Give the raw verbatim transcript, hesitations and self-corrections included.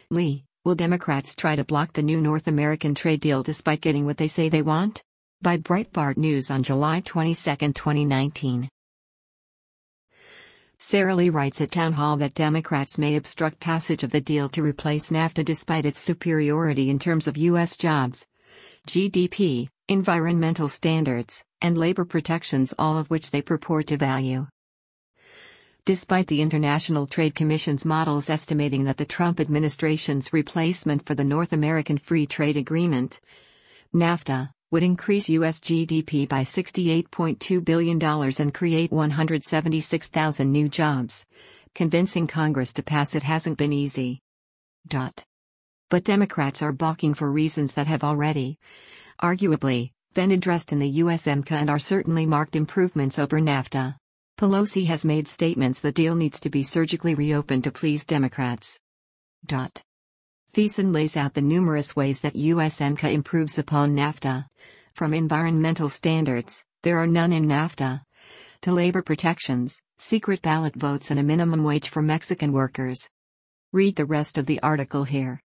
Lee, will Democrats try to block the new North American trade deal despite getting what they say they want? By Breitbart News on July twenty-second, twenty nineteen. Sarah Lee writes at Town Hall that Democrats may obstruct passage of the deal to replace NAFTA despite its superiority in terms of U S jobs, G D P, environmental standards, and labor protections, all of which they purport to value. Despite the International Trade Commission's models estimating that the Trump administration's replacement for the North American Free Trade Agreement, NAFTA, would increase U S G D P by sixty-eight point two billion dollars and create one hundred seventy-six thousand new jobs, convincing Congress to pass it hasn't been easy. Dot. But Democrats are balking for reasons that have already, arguably, been addressed in the U S M C A and are certainly marked improvements over NAFTA. Pelosi has made statements the deal needs to be surgically reopened to please Democrats. Dot. Thiessen lays out the numerous ways that U S M C A improves upon NAFTA. From environmental standards, there are none in NAFTA, to labor protections, secret ballot votes and a minimum wage for Mexican workers. Read the rest of the article here.